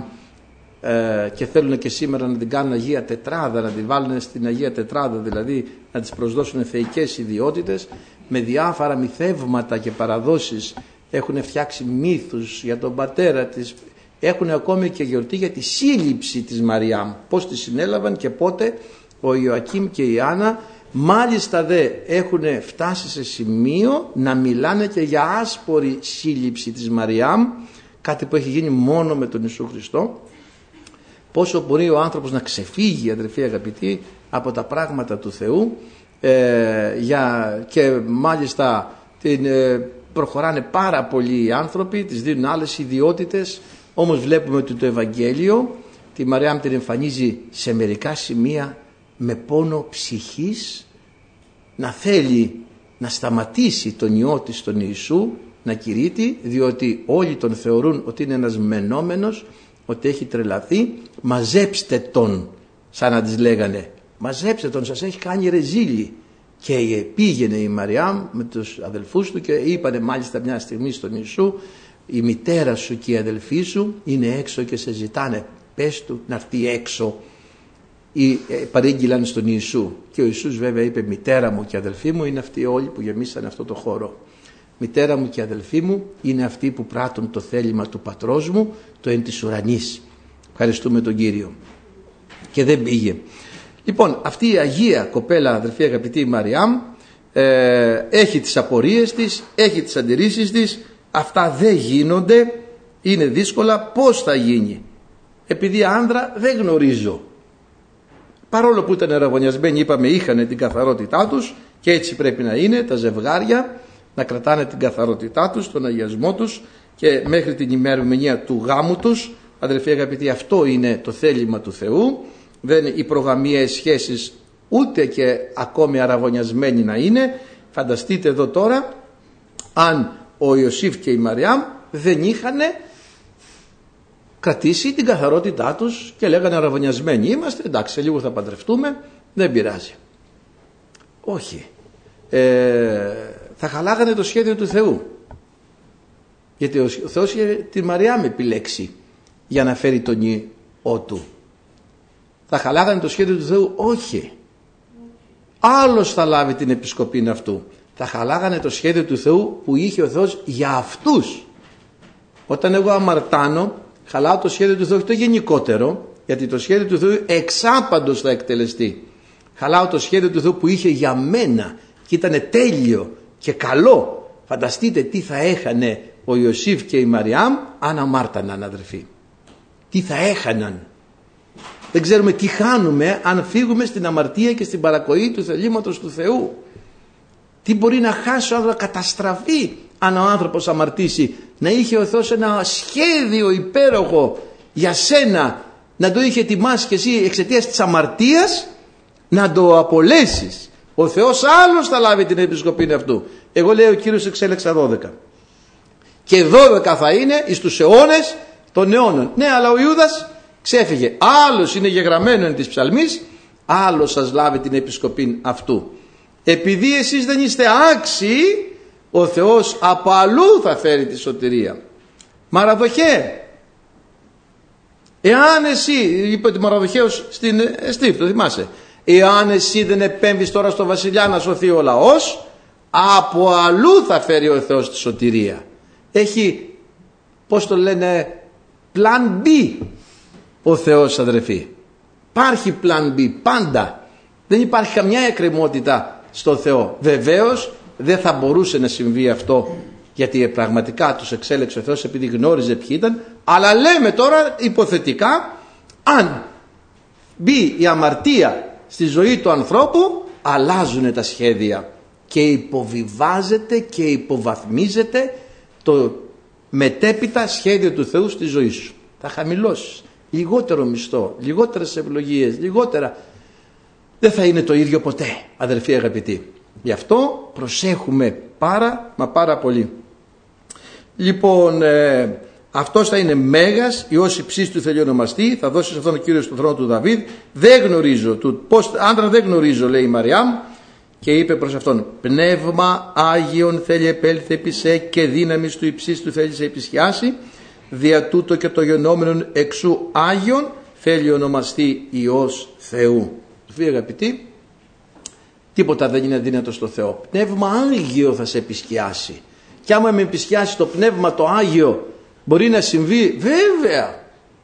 S1: ε, και θέλουν και σήμερα να την κάνουν Αγία Τετράδα, να την βάλουν στην Αγία Τετράδα, δηλαδή να της προσδώσουν θεϊκές ιδιότητες, με διάφορα μυθεύματα και παραδόσεις έχουν φτιάξει μύθους για τον πατέρα της. Έχουν ακόμη και γιορτή για τη σύλληψη της Μαριάμ, πώς τη συνέλαβαν και πότε ο Ιωακήμ και η Άννα. Μάλιστα δε έχουν φτάσει σε σημείο να μιλάνε και για άσπορη σύλληψη της Μαριάμ, κάτι που έχει γίνει μόνο με τον Ιησού Χριστό. Πόσο μπορεί ο άνθρωπος να ξεφύγει, αδερφοί αγαπητοί, από τα πράγματα του Θεού ε, για, και μάλιστα την, ε, προχωράνε πάρα πολλοί οι άνθρωποι, τις δίνουν άλλες ιδιότητες. Όμως βλέπουμε ότι το Ευαγγέλιο τη Μαριάμ την εμφανίζει σε μερικά σημεία με πόνο ψυχής, να θέλει να σταματήσει τον Υιό της τον Ιησού να κηρύττει, διότι όλοι τον θεωρούν ότι είναι ένας μενόμενος, ότι έχει τρελαθεί. Μαζέψτε τον, σαν να της λέγανε, μαζέψτε τον, σας έχει κάνει ρεζίλι. Και πήγαινε η Μαριάμ με τους αδελφούς του και είπανε μάλιστα μια στιγμή στον Ιησού, η μητέρα σου και οι αδελφοί σου είναι έξω και σε ζητάνε, πες του να έρθει έξω. Ή παρήγγειλαν στον Ιησού και ο Ιησούς βέβαια είπε, μητέρα μου και αδελφοί μου είναι αυτοί όλοι που γεμίσαν αυτό το χώρο. Μητέρα μου και αδελφοί μου είναι αυτοί που πράττουν το θέλημα του πατρός μου, το εν της ουρανής. Ευχαριστούμε τον Κύριο. Και δεν πήγε. Λοιπόν, αυτή η Αγία κοπέλα, αδελφοί αγαπητή Μαριάμ, ε, έχει τις απορίες της, έχει τις αντιρρήσεις της. Αυτά δεν γίνονται, είναι δύσκολα. Πώς θα γίνει? Επειδή άνδρα δεν γνωρίζω. Παρόλο που ήταν αραβωνιασμένοι, είπαμε, είχαν την καθαρότητά τους και έτσι πρέπει να είναι τα ζευγάρια, να κρατάνε την καθαρότητά τους, τον αγιασμό τους και μέχρι την ημερομηνία του γάμου τους. Αδελφοί αγαπητοί, αυτό είναι το θέλημα του Θεού. Δεν οι προγαμιαίες σχέσεις, ούτε και ακόμη αραβωνιασμένοι να είναι. Φανταστείτε εδώ τώρα, αν ο Ιωσήφ και η Μαριάμ δεν είχαν κρατήσει την καθαρότητά τους και λέγανε αραβωνιασμένοι είμαστε, εντάξει σε λίγο θα παντρευτούμε, δεν πειράζει. Όχι. Ε, θα χαλάγανε το σχέδιο του Θεού. Γιατί ο Θεός είχε τη Μαριάμ επιλέξει για να φέρει τον ιό του. Θα χαλάγανε το σχέδιο του Θεού? Όχι. Άλλος θα λάβει την επισκοπή αυτού. Θα χαλάγανε το σχέδιο του Θεού που είχε ο Θεός για αυτούς. Όταν εγώ αμαρτάνω, χαλάω το σχέδιο του Θεού, όχι το γενικότερο, γιατί το σχέδιο του Θεού εξάπαντος θα εκτελεστεί. Χαλάω το σχέδιο του Θεού που είχε για μένα και ήταν τέλειο και καλό. Φανταστείτε τι θα έχανε ο Ιωσήφ και η Μαριάμ αν αμάρταναν, αδερφοί. Τι θα έχαναν. Δεν ξέρουμε τι χάνουμε αν φύγουμε στην αμαρτία και στην παρακοή του θελήματος του Θεού. Τι μπορεί να χάσει ο άνθρωπος, να καταστραφεί αν ο άνθρωπος αμαρτήσει. Να είχε ο Θεός ένα σχέδιο υπέροχο για σένα, να το είχε ετοιμάσει και εσύ εξαιτίας της αμαρτίας να το απολέσεις. Ο Θεός άλλος θα λάβει την επισκοπή αυτού. Εγώ λέω ο Κύριος εξέλεξα δώδεκα. Και δώδεκα θα είναι εις τους αιώνες των αιώνων. Ναι, αλλά ο Ιούδας ξέφυγε. Άλλος είναι γεγραμμένο εν της ψαλμής, άλλος σας λάβει την επισκοπή αυτού. Επειδή εσείς δεν είστε άξιοι, ο Θεός από αλλού θα φέρει τη σωτηρία. Μαραδοχέ. Εάν εσύ, είπε ότι Μαραδοχέος στην Εστίφ, το θυμάσαι, εάν εσύ δεν επέμβεις τώρα στο βασιλιά να σωθεί ο λαός, από αλλού θα φέρει ο Θεός τη σωτηρία. Έχει, πώς το λένε, πλάν B ο Θεός, αδερφοί. Υπάρχει πλάν B πάντα. Δεν υπάρχει καμιά εκκρεμότητα στο Θεό. Βεβαίως δεν θα μπορούσε να συμβεί αυτό, γιατί πραγματικά τους εξέλεξε ο Θεός επειδή γνώριζε ποιοι ήταν, αλλά λέμε τώρα υποθετικά, αν μπει η αμαρτία στη ζωή του ανθρώπου, αλλάζουν τα σχέδια και υποβιβάζεται και υποβαθμίζεται το μετέπειτα σχέδιο του Θεού στη ζωή σου. Θα χαμηλώσεις λιγότερο μισθό, λιγότερες ευλογίες, λιγότερα. Δεν θα είναι το ίδιο ποτέ, αδερφοί αγαπητοί. Γι' αυτό προσέχουμε πάρα μα πάρα πολύ. Λοιπόν, ε, αυτός θα είναι μέγας, Υιός υψίστου θέλει ονομαστεί, θα δώσει σε αυτόν ο Κύριος τον θρόνο του Δαβίδ. Δεν γνωρίζω, του, πώς, άντρα δεν γνωρίζω, λέει η Μαριάμ, και είπε προς αυτόν, πνεύμα Άγιον θέλει επέλθει επί σε και δύναμις του υψίστου θέλει σε επισχιάσει, δια τούτο και το γενόμενον εξού Άγιον θέλει ονομαστεί Υιός Θεού. Φίλοι αγαπητοί, τίποτα δεν είναι αδύνατο στο Θεό. Πνεύμα Άγιο θα σε επισκιάσει. Και άμα με επισκιάσει το πνεύμα το Άγιο, μπορεί να συμβεί, βέβαια.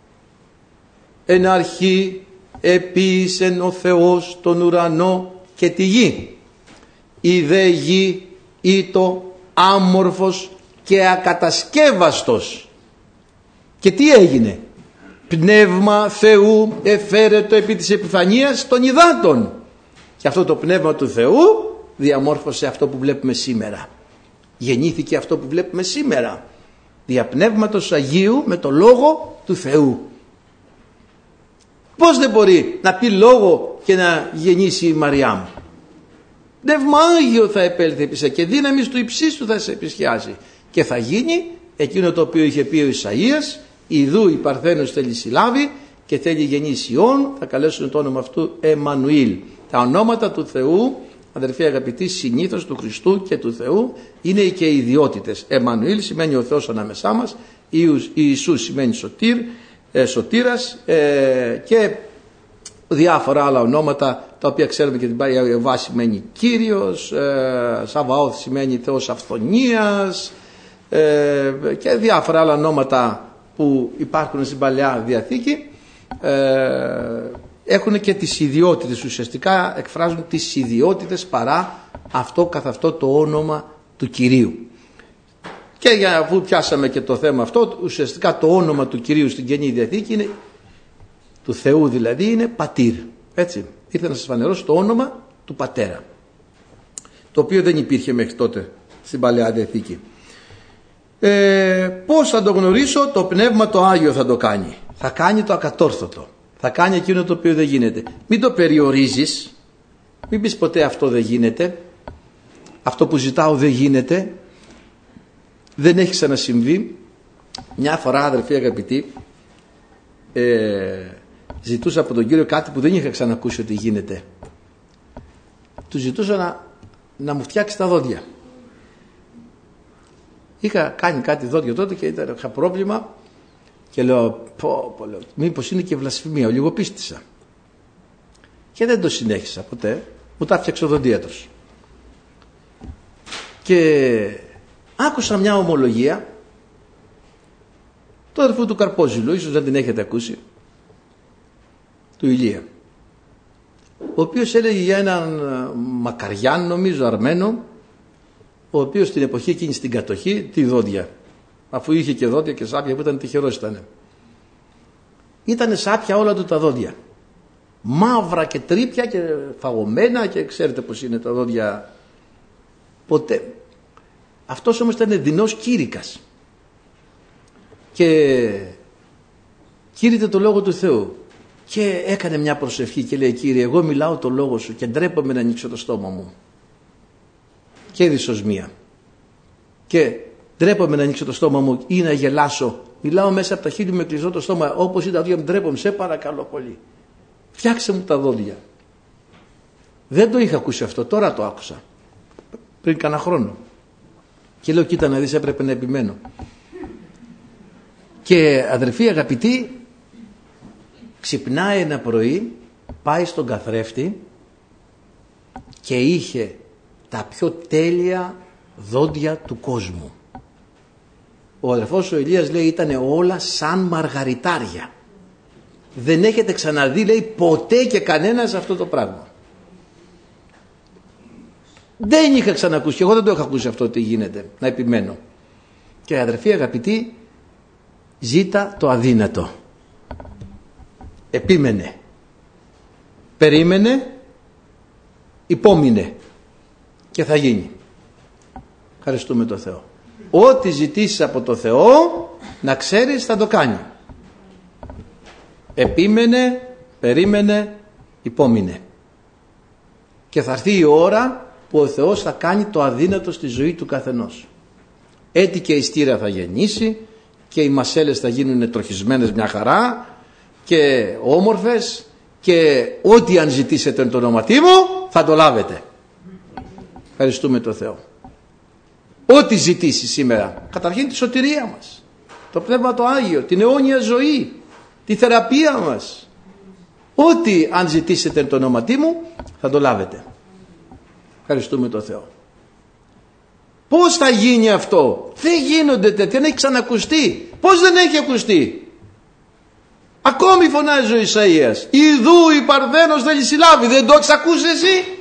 S1: Εν αρχή επίησεν ο Θεός τον ουρανό και τη γη. Η δε γη ήτο άμορφος και ακατασκεύαστος. Και τι έγινε? Πνεύμα Θεού εφαίρετο επί της επιφανείας των υδάτων. Και αυτό το πνεύμα του Θεού διαμόρφωσε αυτό που βλέπουμε σήμερα. Γεννήθηκε αυτό που βλέπουμε σήμερα. Δια πνεύματος Αγίου με το λόγο του Θεού. Πώς δεν μπορεί να πει λόγο και να γεννήσει η Μαριάμ? Πνεύμα Άγιο θα επέλθει επί σε και δύναμις του υψίστου θα σε επισχιάσει. Και θα γίνει εκείνο το οποίο είχε πει ο Ισαΐας, ιδού η Παρθένος θέλει συλλάβει και θέλει γεννήσει Υιόν, θα καλέσουν το όνομα αυτού Εμμανουήλ. Τα ονόματα του Θεού, αδερφοί αγαπητοί, συνήθως του Χριστού και του Θεού είναι και οι ιδιότητες. Εμμανουήλ σημαίνει ο Θεός ανάμεσά μας, Ιησούς σημαίνει σωτήρ, ε, σωτήρας ε, και διάφορα άλλα ονόματα τα οποία ξέρουμε και την πάει. Ιωβά σημαίνει Κύριος, ε, Σαβαώθ σημαίνει Θεός αυθονίας ε, και διάφορα άλλα ονόματα που υπάρχουν στην Παλαιά Διαθήκη. Ε, έχουν και τις ιδιότητες, ουσιαστικά εκφράζουν τις ιδιότητες παρά αυτό καθ' αυτό το όνομα του Κυρίου. Και για αφού πιάσαμε και το θέμα αυτό, ουσιαστικά το όνομα του Κυρίου στην Καινή Διαθήκη είναι, του Θεού δηλαδή, είναι Πατήρ. Έτσι, ήρθα να σας φανερώσω το όνομα του Πατέρα, το οποίο δεν υπήρχε μέχρι τότε στην Παλαιά Διαθήκη. Ε, πώς θα το γνωρίσω? Το Πνεύμα το Άγιο θα το κάνει. Θα κάνει το ακατόρθωτο. Θα κάνει εκείνο το οποίο δεν γίνεται. Μην το περιορίζεις. Μην πεις ποτέ αυτό δεν γίνεται. Αυτό που ζητάω δεν γίνεται. Δεν έχει ξανασυμβεί. Μια φορά, αδερφοί αγαπητοί, ε, ζητούσα από τον Κύριο κάτι που δεν είχα ξανακούσει ότι γίνεται. Του ζητούσα να, να μου φτιάξει τα δόντια. Είχα κάνει κάτι δόντια τότε και ήταν, είχα πρόβλημα και λέω, πω, πω, λέω μήπως είναι και βλασφημία, λίγο πίστησα. Και δεν το συνέχισα ποτέ, μου τα έφτιαξε ο δοντίατρος. Και άκουσα μια ομολογία του αδερφού του Καρπόζηλου, ίσως δεν την έχετε ακούσει, του Ηλία, ο οποίος έλεγε για έναν Μακαριάν, νομίζω Αρμένο, ο οποίος στην εποχή εκείνη στην κατοχή, τι δόντια, αφού είχε και δόντια και σάπια που ήταν τυχερός ήτανε. Ήτανε σάπια όλα του τα δόντια, μαύρα και τρύπια και φαγωμένα, και ξέρετε πως είναι τα δόντια ποτέ. Αυτός όμως ήταν δεινός κήρυκας και κήρυτε το Λόγο του Θεού και έκανε μια προσευχή και λέει, Κύριε, εγώ μιλάω το Λόγο Σου και ντρέπομαι να ανοίξω το στόμα μου και δυσοσμία και ντρέπομαι να ανοίξω το στόμα μου ή να γελάσω, μιλάω μέσα από τα χείλη μου με κλειστό το στόμα, όπως είναι τα δόντια μου, ντρέπομαι, σε παρακαλώ πολύ, φτιάξε μου τα δόντια. Δεν το είχα ακούσει αυτό, τώρα το άκουσα πριν κάνα χρόνο και λέω, κοίτα να δεις, έπρεπε να επιμένω. Και αδερφοί αγαπητοί, ξυπνάει ένα πρωί, πάει στον καθρέφτη και είχε τα πιο τέλεια δόντια του κόσμου. Ο αδερφός ο Ηλίας λέει, ήταν όλα σαν μαργαριτάρια. Δεν έχετε ξαναδεί, λέει, ποτέ και κανένας αυτό το πράγμα. Δεν είχα ξανακούσει, και εγώ δεν το είχα ακούσει αυτό τι γίνεται, να επιμένω. Και αδερφοί αγαπητοί, ζήτα το αδύνατο. Επίμενε, περίμενε, υπόμεινε και θα γίνει. Ευχαριστούμε τον Θεό. Ό,τι ζητήσεις από το Θεό, να ξέρεις θα το κάνει. Επίμενε, περίμενε, υπόμεινε. Και θα έρθει η ώρα που ο Θεός θα κάνει το αδύνατο στη ζωή του καθενός. Έτσι και η στήρα θα γεννήσει και οι μασέλες θα γίνουν τροχισμένες μια χαρά και όμορφες και ό,τι αν ζητήσετε το όνοματί μου θα το λάβετε. Ευχαριστούμε τον Θεό. Ό,τι ζητήσει σήμερα, καταρχήν τη σωτηρία μας, το Πνεύμα το Άγιο, την αιώνια ζωή, τη θεραπεία μας, ό,τι αν ζητήσετε το όνοματί μου θα το λάβετε. Ευχαριστούμε τον Θεό. Πώς θα γίνει αυτό? Δεν γίνονται τέτοια, δεν έχει ξανακουστεί. Πώς δεν έχει ακουστεί? Ακόμη φωνάζει ο Ισαΐας, ιδού η Παρθένος θέλει συλλάβει. Δεν το έχεις ακούσει εσύ?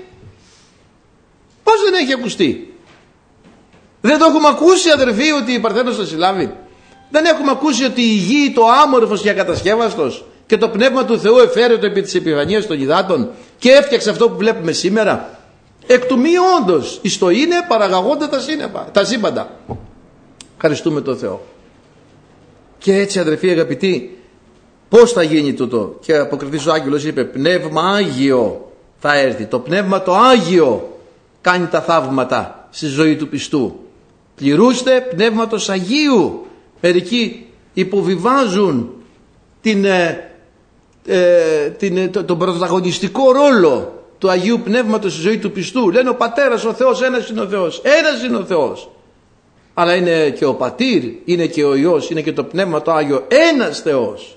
S1: Πώς δεν έχει ακουστεί? Δεν το έχουμε ακούσει, αδερφοί, ότι η Παρθένος θα συλλάβει? Δεν έχουμε ακούσει ότι η γη, το άμορφος και ακατασκεύαστος και το Πνεύμα του Θεού εφαίρετο επί της επιφανείας των υδάτων και έφτιαξε αυτό που βλέπουμε σήμερα? Εκ του μη όντως, εις το είναι παραγαγόντα τα, σύννεπα, τα σύμπαντα. Ευχαριστούμε τον Θεό. Και έτσι, αδερφοί αγαπητοί, πώς θα γίνει τούτο? Και αποκριθής ο άγγελος είπε, Πνεύμα Άγιο θα έρθει. Το Πνεύμα το Άγιο κάνει τα θαύματα στη ζωή του πιστού. Πληρούστε Πνεύματος Αγίου. Μερικοί υποβιβάζουν την, ε, ε, την, το, τον πρωταγωνιστικό ρόλο του Αγίου Πνεύματος στη ζωή του πιστού. Λένε ο Πατέρας, ο Θεός, ένας είναι ο Θεός. Ένας είναι ο Θεός. Αλλά είναι και ο Πατήρ, είναι και ο Υιός, είναι και το Πνεύμα το Άγιο. Ένας Θεός.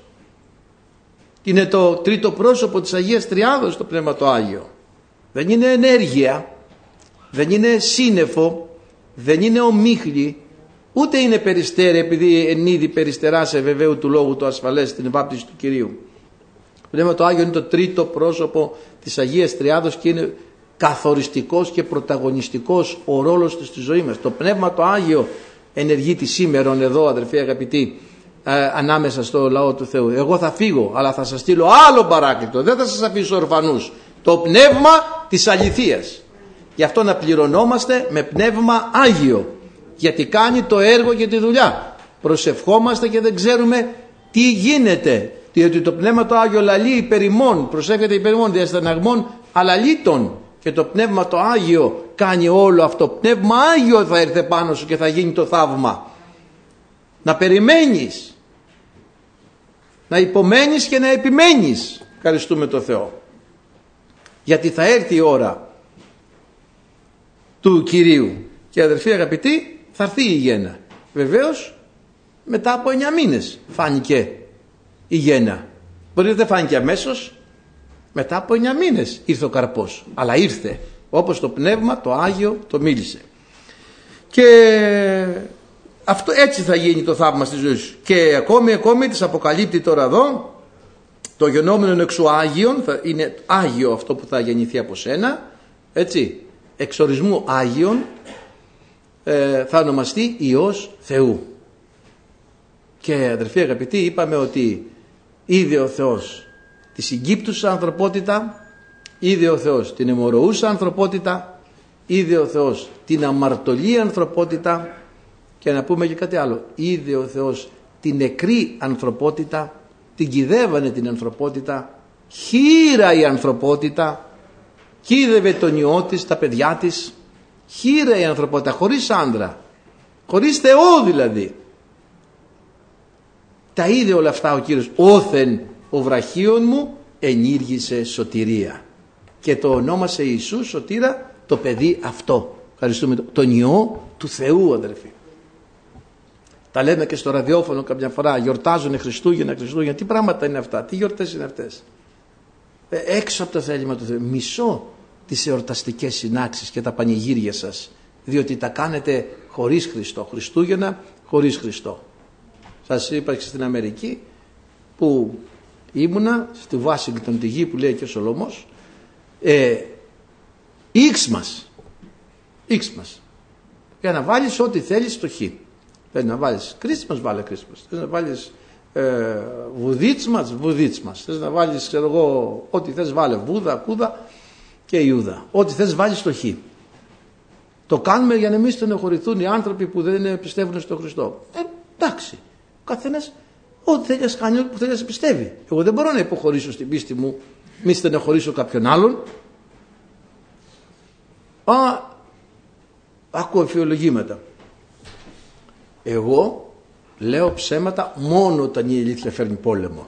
S1: Είναι το τρίτο πρόσωπο της Αγίας Τριάδος το Πνεύμα το Άγιο. Δεν είναι ενέργεια, δεν είναι σύννεφο, δεν είναι ομίχλη, ούτε είναι περιστέρι, επειδή εν είδη περιστεράσε βεβαίου του λόγου του ασφαλές στην βάπτιση του Κυρίου. Το Πνεύμα το Άγιο είναι το τρίτο πρόσωπο της Αγίας Τριάδος και είναι καθοριστικός και πρωταγωνιστικός ο ρόλος του στη ζωή μας. Το Πνεύμα το Άγιο ενεργείται σήμερον εδώ, αδερφοί αγαπητοί, ε, ανάμεσα στο λαό του Θεού. Εγώ θα φύγω, αλλά θα σας στείλω άλλο παράκλητο, δεν θα σας αφήσω ορφανούς. Το Πνεύμα της αληθείας. Γι' αυτό να πληρωνόμαστε με Πνεύμα Άγιο, γιατί κάνει το έργο και τη δουλειά. Προσευχόμαστε και δεν ξέρουμε τι γίνεται, διότι το Πνεύμα το Άγιο λαλεί υπέρ ημών, προσεύχεται υπέρ ημών διασταναγμών αλαλήτων, και το Πνεύμα το Άγιο κάνει όλο αυτό. Πνεύμα Άγιο θα έρθει πάνω σου και θα γίνει το θαύμα. Να περιμένεις. να υπομένεις και να επιμένεις. Ευχαριστούμε τον Θεό. Γιατί θα έρθει η ώρα του Κυρίου. Και αδερφοί αγαπητοί, θα έρθει η γέννα. Βεβαίως μετά από εννιά μήνες φάνηκε η γέννα. Μπορεί να δεν φάνηκε αμέσως. Μετά από εννιά μήνες ήρθε ο καρπός. Αλλά ήρθε, όπως το Πνεύμα το Άγιο το μίλησε. Και αυτό έτσι θα γίνει το θαύμα στη ζωή σου. Και ακόμη ακόμη της αποκαλύπτει τώρα εδώ, το γενόμενο εξου Άγιον, θα είναι Άγιο αυτό που θα γεννηθεί από σένα, έτσι, εξορισμού Άγιον, ε, θα ονομαστεί Υιός Θεού. Και αδερφοί αγαπητοί, είπαμε ότι είδε ο Θεός τη συγκύπτουσα ανθρωπότητα, είδε ο Θεός την αιμορροούσα ανθρωπότητα, είδε ο Θεός την αμαρτωλή ανθρωπότητα, και να πούμε και κάτι άλλο, είδε ο Θεός την νεκρή ανθρωπότητα, την κυδεύανε την ανθρωπότητα, χείρα η ανθρωπότητα, κοίδευε τον ιό της, τα παιδιά της, χείρα η ανθρωπότητα, χωρίς άντρα, χωρίς Θεό δηλαδή. Τα είδε όλα αυτά ο Κύριος. Όθεν ο βραχίων μου ενήργησε σωτηρία. Και το ονόμασε Ιησού σωτήρα, το παιδί αυτό. Ευχαριστούμε τον Υιό του Θεού, αδερφοί. Τα λέμε και στο ραδιόφωνο καμιά φορά. Γιορτάζουν Χριστούγεννα, Χριστούγεννα. Τι πράγματα είναι αυτά, τι γιορτές είναι αυτές. Ε, έξω από το θέλημα του Θεού. Μισώ τις εορταστικές συνάξεις και τα πανηγύρια σας. Διότι τα κάνετε χωρίς Χριστό. Χριστούγεννα χωρίς Χριστό. Σας είπα και στην Αμερική που ήμουνα, στη Βάσιγκτον τη γη που λέει και ο Σολομός, ε, Xmas, Xmas, για να βάλεις ό,τι θέλεις στο χ. Θες να βάλεις Christmas, βάλε Christmas. Θες να βάλεις ε, βουδίτσμας, βουδίτσμας. Θες να βάλεις, ξέρω εγώ, ό,τι θες βάλε, Βούδα, Κούδα και Ιούδα. Ό,τι θες βάλεις στο χ. Το κάνουμε για να μην στενοχωρηθούν οι άνθρωποι που δεν πιστεύουν στον Χριστό. Ε, εντάξει. Ο καθένας ό,τι θέλει να κάνει, ό,τι θέλει να πιστεύει. Εγώ δεν μπορώ να υποχωρήσω στην πίστη μου, μη στενοχωρήσω κάποιον άλλον. Α, ακούω αφιολογήματα. Εγώ λέω ψέματα μόνο όταν η αλήθεια φέρνει πόλεμο.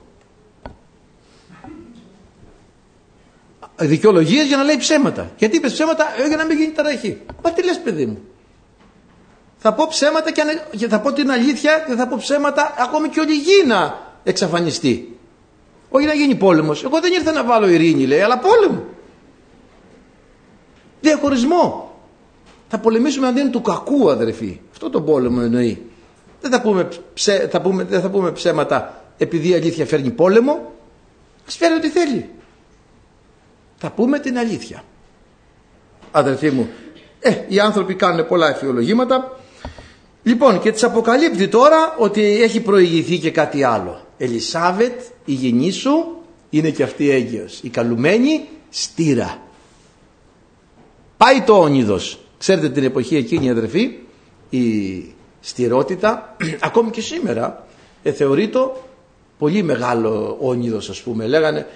S1: Δικαιολογίες για να λέει ψέματα. Γιατί είπες ψέματα? Ε, για να μην γίνει ταραχή. Μα τι λες, παιδί μου? Θα πω ψέματα και, αν, και θα πω την αλήθεια και θα πω ψέματα ακόμη και όλη η γη να εξαφανιστεί. Όχι να γίνει πόλεμος. Εγώ δεν ήρθα να βάλω ειρήνη, λέει, αλλά πόλεμο. Διαχωρισμό. Θα πολεμήσουμε αντίον του κακού, αδερφοί. Αυτό τον πόλεμο εννοεί. Δεν θα πούμε, ψε, θα πούμε, δεν θα πούμε ψέματα επειδή η αλήθεια φέρνει πόλεμο. Ας φέρει ό,τι θέλει. Θα πούμε την αλήθεια. Αδερφοί μου, ε, οι άνθρωποι κάνουν πολλά εφιολογήματα. Λοιπόν, και της αποκαλύπτει τώρα ότι έχει προηγηθεί και κάτι άλλο. Ελισάβετ, η γυνή σου, είναι και αυτή έγκυος. Η καλουμένη στήρα. Πάει το όνειδος. Ξέρετε την εποχή εκείνη, αδερφοί, η στηρότητα, ακόμη και σήμερα, ε, θεωρείται πολύ μεγάλο όνειδος, ας πούμε. Λέγανε,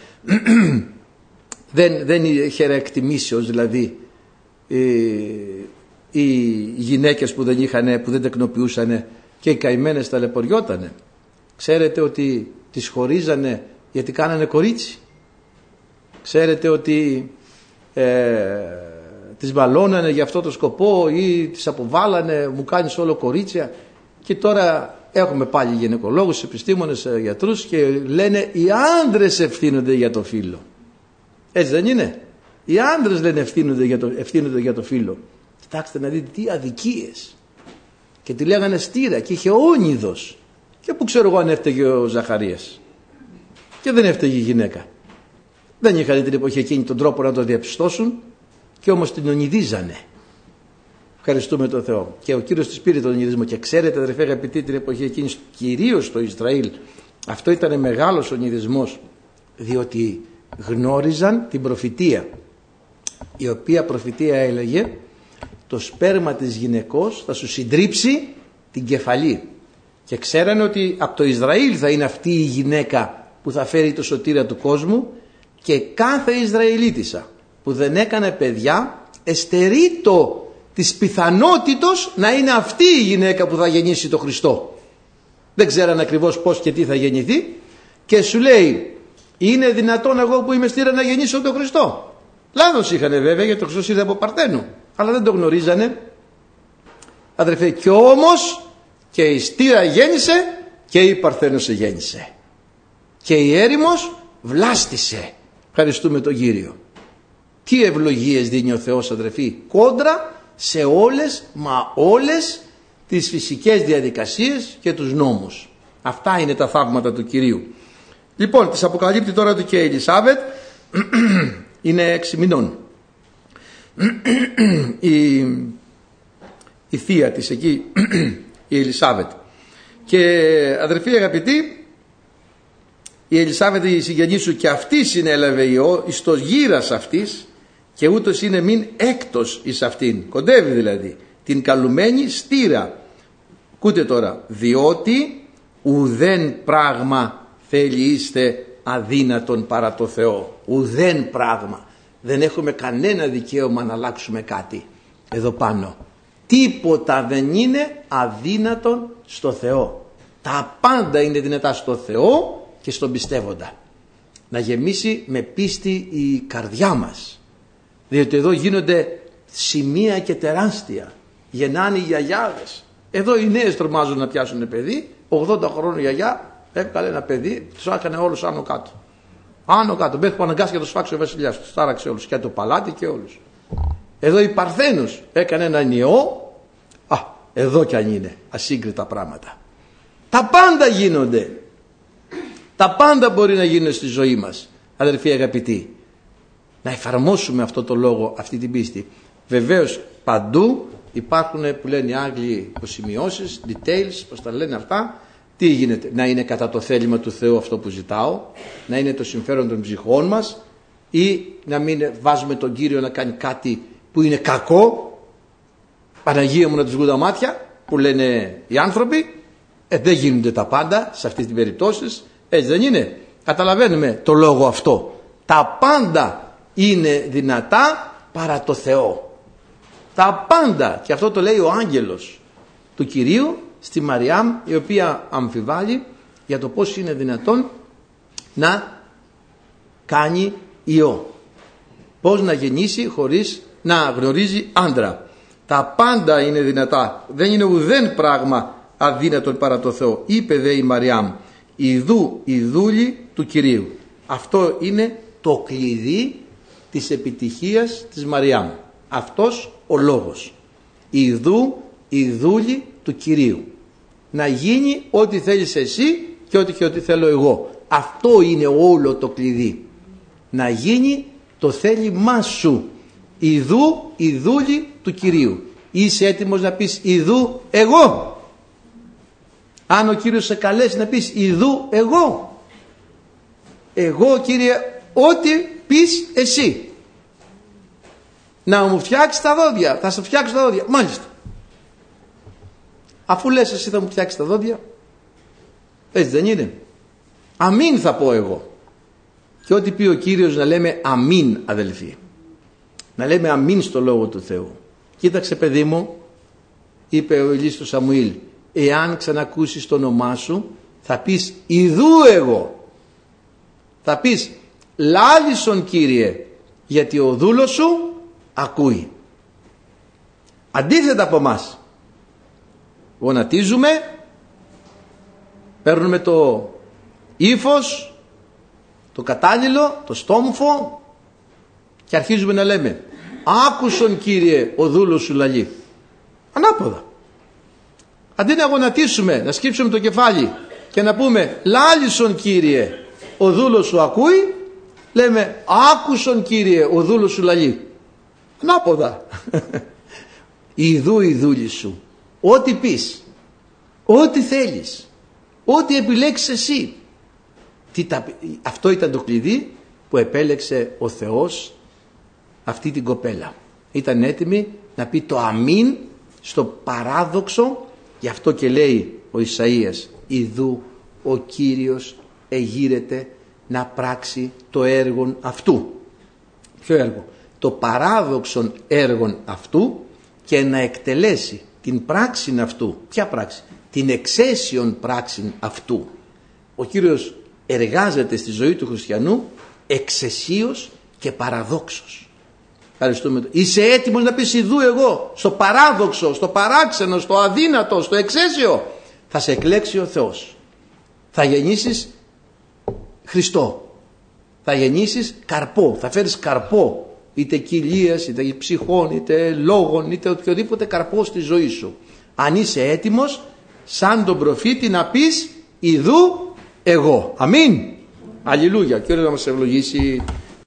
S1: δεν, δεν είχε εκτιμήσεως, δηλαδή, οι, οι γυναίκες που δεν είχαν, που δεν τεκνοποιούσαν και οι καημένες ταλαιπωριότανε. Ξέρετε ότι τις χωρίζανε γιατί κάνανε κορίτσι. Ξέρετε ότι ε, τις μπαλώνανε για αυτό το σκοπό ή τις αποβάλανε, μου κάνεις όλο κορίτσια. Και τώρα έχουμε πάλι γυναικολόγους, επιστήμονες, γιατρούς και λένε οι άντρες ευθύνονται για το φύλο. Έτσι δεν είναι? Οι άντρες λένε ευθύνονται για το, ευθύνονται για το φύλο. Κοιτάξτε να δείτε τι αδικίες. Και τη λέγανε στήρα και είχε όνειδος. Και που ξέρω εγώ αν έφταιγε ο Ζαχαρίας. Και δεν έφταιγε η γυναίκα. Δεν είχαν την εποχή εκείνη τον τρόπο να το διαπιστώσουν και όμως την ονειδίζανε. Ευχαριστούμε τον Θεό. Και ο Κύριος της πήρε τον ονειδισμό. Και ξέρετε, αδερφέ αγαπητοί, την εποχή εκείνη, κυρίως στο Ισραήλ, αυτό ήταν μεγάλος ονειδισμός, διότι γνώριζαν την προφητεία, η οποία προφητεία έλεγε το σπέρμα της γυναικός θα σου συντρίψει την κεφαλή. Και ξέρανε ότι από το Ισραήλ θα είναι αυτή η γυναίκα που θα φέρει το σωτήρα του κόσμου, και κάθε Ισραηλίτισσα που δεν έκανε παιδιά εστερείτο της πιθανότητος να είναι αυτή η γυναίκα που θα γεννήσει το Χριστό. Δεν ξέραν ακριβώς πώς και τι θα γεννηθεί, και σου λέει, είναι δυνατόν εγώ που είμαι στήρα να γεννήσω τον Χριστό? Λάθος είχανε βέβαια, γιατί ο Χριστός ήρθε από Παρθένο, αλλά δεν το γνωρίζανε. Αδερφέ, κι όμως και η στήρα γέννησε και η Παρθένος γέννησε και η έρημος βλάστησε. Ευχαριστούμε τον Κύριο. Τι ευλογίες δίνει ο Θεός, αδερφοί, κόντρα σε όλες, μα όλες τις φυσικές διαδικασίες και τους νόμους. Αυτά είναι τα θαύματα του Κυρίου. Λοιπόν, της αποκαλύπτει τώρα του και η Ελισάβετ. Είναι έξι μηνών. η, η θεία της εκεί, η Ελισάβετ. Και αδερφοί αγαπητοί, η Ελισάβετ η συγγενή σου και αυτή συνέλαβε ιό εις το γύρας αυτής, και ούτως είναι μην έκτος εις αυτήν, κοντεύει δηλαδή, την καλουμένη στήρα. Κούτε τώρα, διότι ουδέν πράγμα θέλει είστε αδύνατον παρά το Θεό. Ουδέν πράγμα. Δεν έχουμε κανένα δικαίωμα να αλλάξουμε κάτι εδώ πάνω. Τίποτα δεν είναι αδύνατον στο Θεό. Τα πάντα είναι δυνατά στο Θεό και στον πιστεύοντα. Να γεμίσει με πίστη η καρδιά μας. Διότι εδώ γίνονται σημεία και τεράστια. Γεννάνε οι γιαγιάδες. Εδώ οι νέες τρομάζουν να πιάσουν παιδί. ογδόντα χρόνων γιαγιά έβγαλε ένα παιδί, τους άκανε όλους άνω κάτω. Άνω κάτω, μέχρι που αναγκάστηκε να το σφάξει ο βασιλιάς. Τους τάραξε όλους, και το παλάτι και όλους. Εδώ η Παρθένος έκανε έναν ιό. Α, εδώ κι αν είναι ασύγκριτα πράγματα. Τα πάντα γίνονται. Τα πάντα μπορεί να γίνουν στη ζωή μας, αδερφοί αγαπητοί. Να εφαρμόσουμε αυτό το λόγο, αυτή την πίστη. Βεβαίως παντού υπάρχουν που λένε οι Άγγλοι υποσημειώσεις, details, πώς τα λένε αυτά. Τι γίνεται? Να είναι κατά το θέλημα του Θεού αυτό που ζητάω, να είναι το συμφέρον των ψυχών μας, ή να μην βάζουμε τον Κύριο να κάνει κάτι που είναι κακό. Παναγία μου να τους βγουν τα μάτια, που λένε οι άνθρωποι. Ε, δεν γίνονται τα πάντα σε αυτές τις περιπτώσεις. Έτσι δεν είναι? Καταλαβαίνουμε το λόγο αυτό. Τα πάντα είναι δυνατά παρά το Θεό. Τα πάντα. Και αυτό το λέει ο άγγελος του Κυρίου στη Μαριάμ, η οποία αμφιβάλλει για το πώς είναι δυνατόν να κάνει ιό. Πώς να γεννήσει χωρίς να γνωρίζει άντρα. Τα πάντα είναι δυνατά. Δεν είναι ουδέν πράγμα αδύνατον παρά το Θεό. Είπε δε η Μαριάμ, ιδού η δούλη του Κυρίου. Αυτό είναι το κλειδί της επιτυχίας της Μαριάμ. Αυτός ο λόγος. Ιδού η δούλη του Κυρίου. Να γίνει ό,τι θέλεις εσύ και ό,τι και ό,τι θέλω εγώ. Αυτό είναι όλο το κλειδί. Να γίνει το θέλημά σου. Ιδού η δούλη του Κυρίου. Είσαι έτοιμος να πεις ιδού εγώ? Αν ο Κύριος σε καλέσει να πεις ιδού εγώ. Εγώ, Κύριε, ό,τι πεις εσύ. Να μου φτιάξεις τα δόντια. Θα σε φτιάξω τα δόντια. Μάλιστα. Αφού λες εσύ θα μου φτιάξεις τα δόντια. Έτσι δεν είναι? Αμήν θα πω εγώ. Και ό,τι πει ο Κύριος να λέμε αμήν, αδελφοί. Να λέμε αμήν στο Λόγο του Θεού. Κοίταξε παιδί μου, είπε ο Ηλής του Σαμουήλ, εάν ξανακούσεις το όνομά σου θα πεις ιδού εγώ. Θα πεις λάλησον Κύριε, γιατί ο δούλος σου ακούει. Αντίθετα από μας, γονατίζουμε, παίρνουμε το ύφος, το κατάλληλο, το στόμφο και αρχίζουμε να λέμε άκουσον Κύριε ο δούλος σου λαλεί. Ανάποδα. Αντί να γονατίσουμε, να σκύψουμε το κεφάλι και να πούμε λάλησον Κύριε ο δούλος σου ακούει, λέμε άκουσον Κύριε ο δούλος σου λαλεί. Ανάποδα. Ιδού η δούλη σου. Ό,τι πεις, ό,τι θέλεις, ό,τι επιλέξεις εσύ. Τι τα... Αυτό ήταν το κλειδί που επέλεξε ο Θεός αυτή την κοπέλα. Ήταν έτοιμη να πει το αμήν στο παράδοξο. Γι' αυτό και λέει ο Ισαΐας, ιδού ο Κύριος εγείρεται να πράξει το έργον αυτού. Ποιο έργο? Το παράδοξον έργον αυτού, και να εκτελέσει την πράξην αυτού. Ποια πράξη? Την εξαίσιον πράξην αυτού. Ο Κύριος εργάζεται στη ζωή του χριστιανού εξαισίως και παραδόξως. Ευχαριστούμε. Είσαι έτοιμος να πεις ιδού εγώ στο παράδοξο, στο παράξενο, στο αδύνατο, στο εξαίσιο? Θα σε εκλέξει ο Θεός. Θα γεννήσεις Χριστό. Θα γεννήσεις καρπό. Θα φέρεις καρπό. Είτε κοιλίας, είτε ψυχών, είτε λόγων, είτε οποιοδήποτε καρπό στη ζωή σου. Αν είσαι έτοιμος σαν τον προφήτη να πεις ιδού εγώ. Αμήν. Αλληλούια. Και ο Κύριος να μας ευλογήσει.